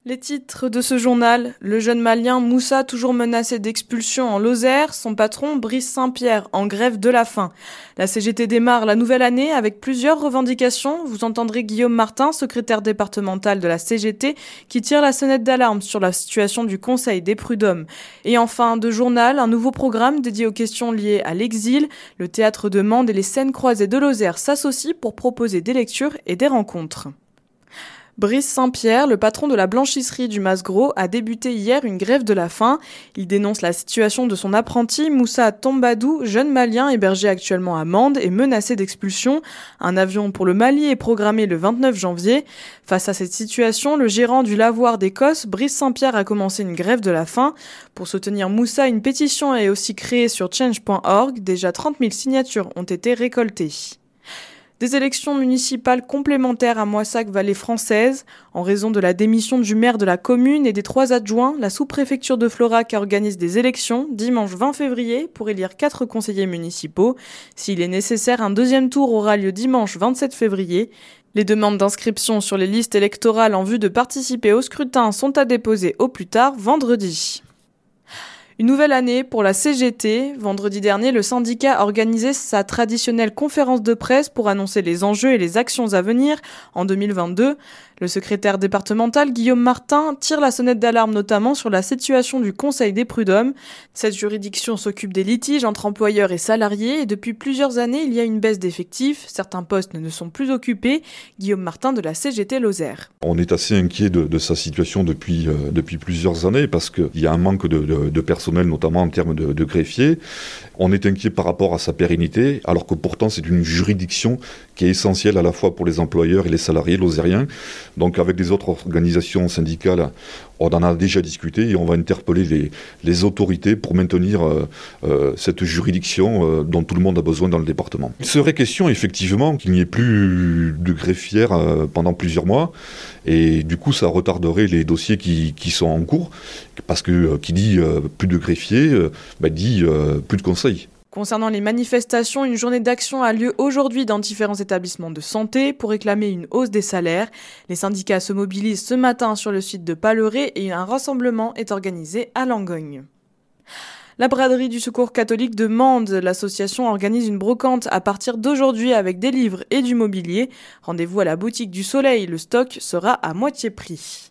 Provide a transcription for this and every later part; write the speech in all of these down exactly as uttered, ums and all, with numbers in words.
Les titres de ce journal, le jeune malien Moussa toujours menacé d'expulsion en Lozère, son patron Brice Saint-Pierre en grève de la faim. La C G T démarre la nouvelle année avec plusieurs revendications. Vous entendrez Guillaume Martin, secrétaire départemental de la C G T, qui tire la sonnette d'alarme sur la situation du Conseil des prud'hommes. Et enfin, de journal, un nouveau programme dédié aux questions liées à l'exil. Le théâtre de Mende et les scènes croisées de Lozère s'associent pour proposer des lectures et des rencontres. Brice Saint-Pierre, le patron de la blanchisserie du Mas-Gros, a débuté hier une grève de la faim. Il dénonce la situation de son apprenti Moussa Tombadou, jeune malien hébergé actuellement à Mende et menacé d'expulsion. Un avion pour le Mali est programmé le vingt-neuf janvier. Face à cette situation, le gérant du lavoir d'Écosse, Brice Saint-Pierre, a commencé une grève de la faim. Pour soutenir Moussa, une pétition est aussi créée sur change point org. Déjà trente mille signatures ont été récoltées. Des élections municipales complémentaires à Moissac-Vallée française. En raison de la démission du maire de la commune et des trois adjoints, la sous-préfecture de Florac organise des élections dimanche vingt février pour élire quatre conseillers municipaux. S'il est nécessaire, un deuxième tour aura lieu dimanche vingt-sept février. Les demandes d'inscription sur les listes électorales en vue de participer au scrutin sont à déposer au plus tard vendredi. Une nouvelle année pour la C G T. Vendredi dernier, le syndicat a organisé sa traditionnelle conférence de presse pour annoncer les enjeux et les actions à venir en deux mille vingt-deux. Le secrétaire départemental Guillaume Martin tire la sonnette d'alarme notamment sur la situation du Conseil des prud'hommes. Cette juridiction s'occupe des litiges entre employeurs et salariés et depuis plusieurs années, il y a une baisse d'effectifs. Certains postes ne sont plus occupés. Guillaume Martin de la C G T Lozère. On est assez inquiet de, de sa situation depuis, euh, depuis plusieurs années parce qu'il y a un manque de, de, de personnel, notamment en termes de, de greffiers. On est inquiet par rapport à sa pérennité, alors que pourtant c'est une juridiction qui est essentielle à la fois pour les employeurs et les salariés lozériens. Donc avec les autres organisations syndicales, on en a déjà discuté et on va interpeller les, les autorités pour maintenir euh, euh, cette juridiction euh, dont tout le monde a besoin dans le département. Il serait question effectivement qu'il n'y ait plus de greffières euh, pendant plusieurs mois et du coup ça retarderait les dossiers qui, qui sont en cours parce que euh, qui dit euh, plus de greffiers euh, bah, dit euh, plus de conseils. Concernant les manifestations, une journée d'action a lieu aujourd'hui dans différents établissements de santé pour réclamer une hausse des salaires. Les syndicats se mobilisent ce matin sur le site de Palleré et un rassemblement est organisé à Langogne. La braderie du Secours catholique de Mende, l'association organise une brocante à partir d'aujourd'hui avec des livres et du mobilier. Rendez-vous à la boutique du Soleil, le stock sera à moitié prix.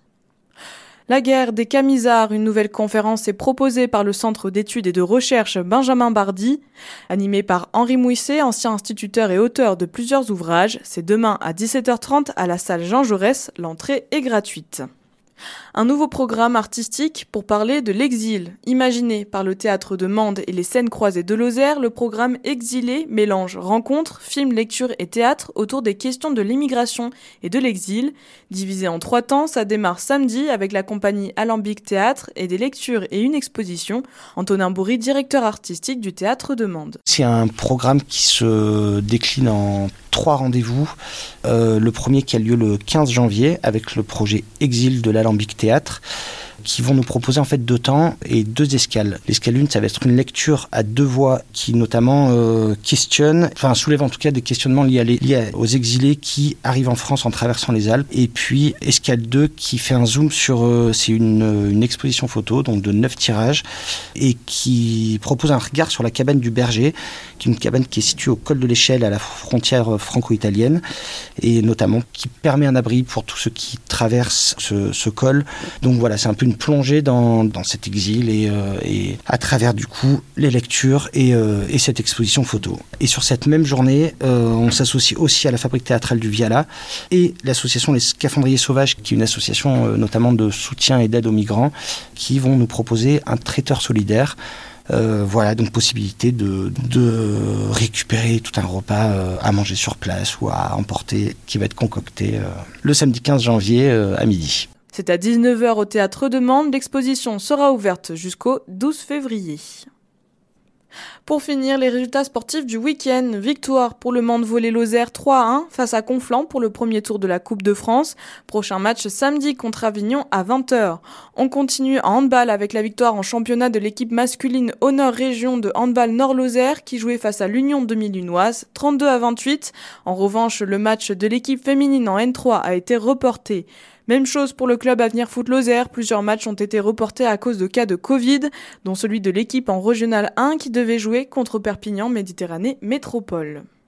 La guerre des Camisards, une nouvelle conférence est proposée par le Centre d'études et de recherche Benjamin Bardy. Animée par Henri Mouisset, ancien instituteur et auteur de plusieurs ouvrages. C'est demain à dix-sept heures trente à la salle Jean Jaurès. L'entrée est gratuite. Un nouveau programme artistique pour parler de l'exil. Imaginé par le théâtre de Mende et les scènes croisées de Lozère, le programme Exilé mélange rencontres, films, lectures et théâtre autour des questions de l'immigration et de l'exil. Divisé en trois temps, ça démarre samedi avec la compagnie Alambic Théâtre et des lectures et une exposition. Antonin Bourri, directeur artistique du théâtre de Mende. C'est un programme qui se décline en trois rendez-vous. Euh, le premier qui a lieu le quinze janvier avec le projet Exil de l'Alambic Théâtre qui vont nous proposer en fait deux temps et deux escales. L'escale une, ça va être une lecture à deux voix qui notamment euh, questionne, enfin soulève en tout cas des questionnements liés, à les, liés aux exilés qui arrivent en France en traversant les Alpes. Et puis escale deux qui fait un zoom sur, euh, c'est une, une exposition photo donc de neuf tirages et qui propose un regard sur la cabane du Berger, qui est une cabane qui est située au col de l'Échelle à la frontière franco-italienne et notamment qui permet un abri pour tous ceux qui traversent ce, ce col. Donc voilà, c'est un peu une plongée dans, dans cet exil et, euh, et à travers du coup les lectures et, euh, et cette exposition photo. Et sur cette même journée, euh, on s'associe aussi à la Fabrique théâtrale du Viala et l'association Les Scaphandriers Sauvages, qui est une association euh, notamment de soutien et d'aide aux migrants, qui vont nous proposer un traiteur solidaire. Euh, voilà, donc possibilité de, de récupérer tout un repas euh, à manger sur place ou à emporter, qui va être concocté euh, le samedi quinze janvier euh, à midi. C'est à dix-neuf heures au Théâtre de Mende. L'exposition sera ouverte jusqu'au douze février. Pour finir, les résultats sportifs du week-end. Victoire pour le Mende Volley Lozère trois à un face à Conflans pour le premier tour de la Coupe de France. Prochain match samedi contre Avignon à vingt heures. On continue en handball avec la victoire en championnat de l'équipe masculine Honneur Région de handball Nord-Lozère qui jouait face à l'Union demi-lunoise trente-deux à vingt-huit. En revanche, le match de l'équipe féminine en N trois a été reporté. Même chose pour le club Avenir Foot Lozère, plusieurs matchs ont été reportés à cause de cas de Covid, dont celui de l'équipe en Régional un qui devait jouer contre Perpignan Méditerranée Métropole.